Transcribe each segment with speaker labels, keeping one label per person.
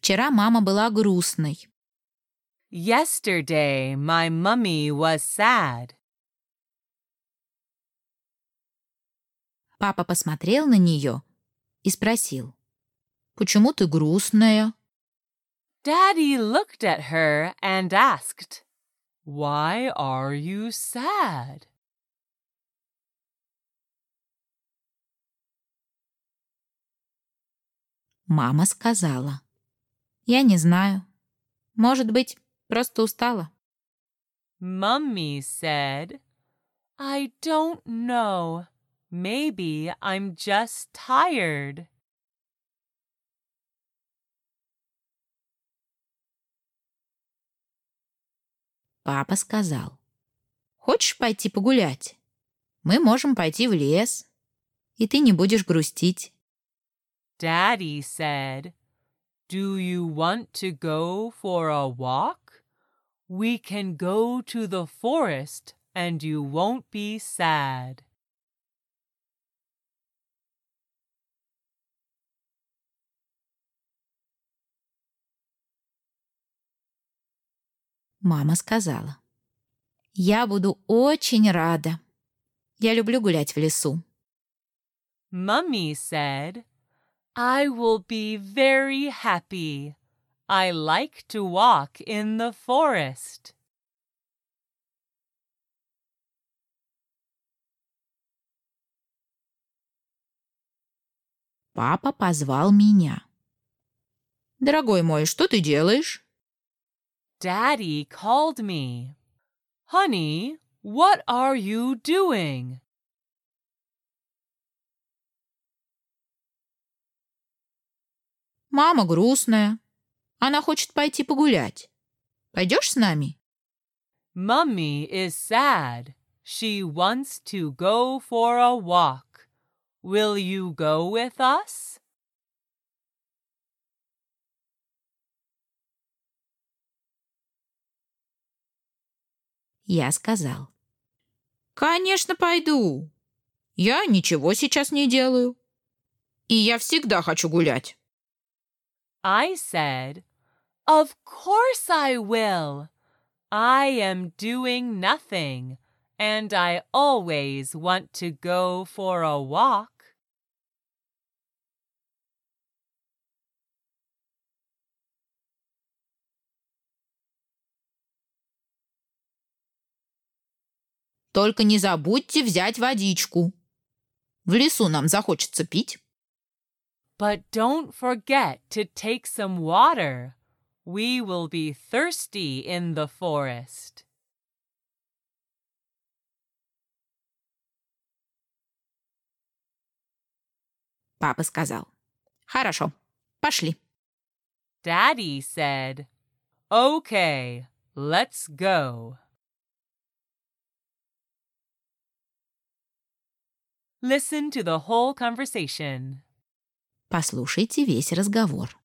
Speaker 1: Вчера мама была грустной.
Speaker 2: Yesterday, my mummy was sad.
Speaker 1: Папа посмотрел на нее и спросил: «Почему ты грустная?»
Speaker 2: Daddy looked at her and asked, "Why are you sad?"
Speaker 1: Мама сказала: «Я не знаю. Может быть, просто устала».
Speaker 2: Mummy said, "I don't know. Maybe I'm just tired."
Speaker 1: Папа сказал: «Хочешь пойти погулять? Мы можем пойти в лес, и ты не будешь грустить».
Speaker 2: Daddy said, "Do you want to go for a walk? We can go to the forest and you won't be sad."
Speaker 1: Мама сказала: «Я буду очень рада. Я люблю гулять в лесу».
Speaker 2: Mummy said, "I will be very happy. I like to walk in the forest."
Speaker 1: Папа позвал меня. «Дорогой мой, что ты делаешь?»
Speaker 2: Daddy called me. "Honey, what are you doing?"
Speaker 1: «Мама грустная. Она хочет пойти погулять. Пойдешь с нами?»
Speaker 2: Mummy is sad. She wants to go for a walk. Will you go with us?
Speaker 1: Я сказал: «Конечно, пойду. Я ничего сейчас не делаю. И я всегда хочу гулять».
Speaker 2: I said, "Of course I will. I am doing nothing, and I always want to go for a walk."
Speaker 1: «Только не забудьте взять водичку. В лесу нам захочется пить».
Speaker 2: But don't forget to take some water. We will be thirsty in the forest.
Speaker 1: Папа сказал: «Хорошо, пошли».
Speaker 2: Daddy said, "Okay, let's go." Listen to the whole conversation.
Speaker 1: Послушайте весь разговор.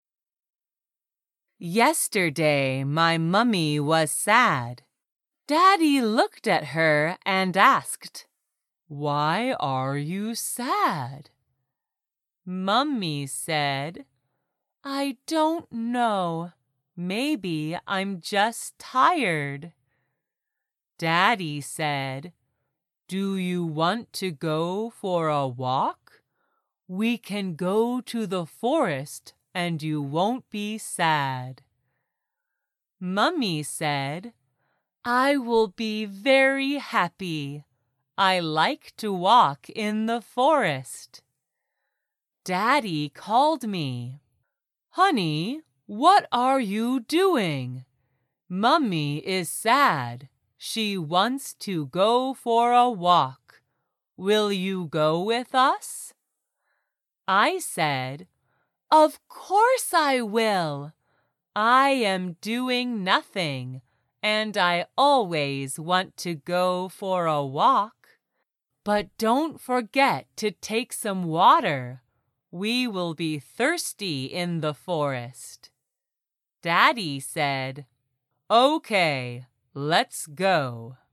Speaker 2: Yesterday, my mummy was sad. Daddy looked at her and asked, "Why are you sad?" Mummy said, "I don't know. Maybe I'm just tired." Daddy said, "Do you want to go for a walk? We can go to the forest and you won't be sad." Mummy said, "I will be very happy. I like to walk in the forest." Daddy called me. "Honey, what are you doing?" Mummy is sad. She wants to go for a walk. Will you go with us? I said, "Of course I will. I am doing nothing, and I always want to go for a walk. But don't forget to take some water. We will be thirsty in the forest." Daddy said, "Okay, let's go."